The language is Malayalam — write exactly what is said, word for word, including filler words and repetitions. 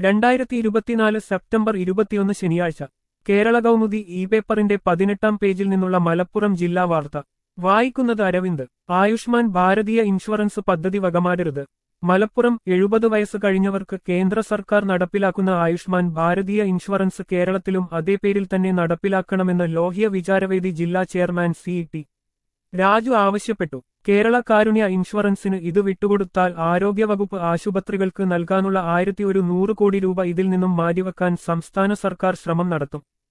രണ്ടായിരത്തി ഇരുപത്തിനാല് സെപ്റ്റംബർ ഇരുപത്തിയൊന്ന് ശനിയാഴ്ച കേരള കൗമുദി ഇ പേപ്പറിന്റെ പതിനെട്ടാം പേജിൽ നിന്നുള്ള മലപ്പുറം ജില്ലാ വാർത്ത വായിക്കുന്നത് അരവിന്ദ്. ആയുഷ്മാൻ ഭാരതീയ ഇൻഷുറൻസ് പദ്ധതി വകമാറ്റരുത്. മലപ്പുറം. എഴുപത് വയസ്സ് കഴിഞ്ഞവർക്ക് കേന്ദ്ര സർക്കാർ നടപ്പിലാക്കുന്ന ആയുഷ്മാൻ ഭാരതീയ ഇൻഷുറൻസ് കേരളത്തിലും അതേ പേരിൽ തന്നെ നടപ്പിലാക്കണമെന്ന് ലോഹ്യ വിചാരവേദി ജില്ലാ ചെയർമാൻ സി ടി രാജു ആവശ്യപ്പെട്ടു. കേരള കാരുണ്യ ഇൻഷുറൻസിന് ഇത് വിട്ടുകൊടുത്താൽ ആരോഗ്യവകുപ്പ് ആശുപത്രികൾക്ക് നൽകാനുള്ള ആയിരത്തി ഒരു നൂറ് കോടി രൂപ ഇതിൽ നിന്നും മാറ്റിവെക്കാൻ സംസ്ഥാന സർക്കാർ ശ്രമം നടത്തും.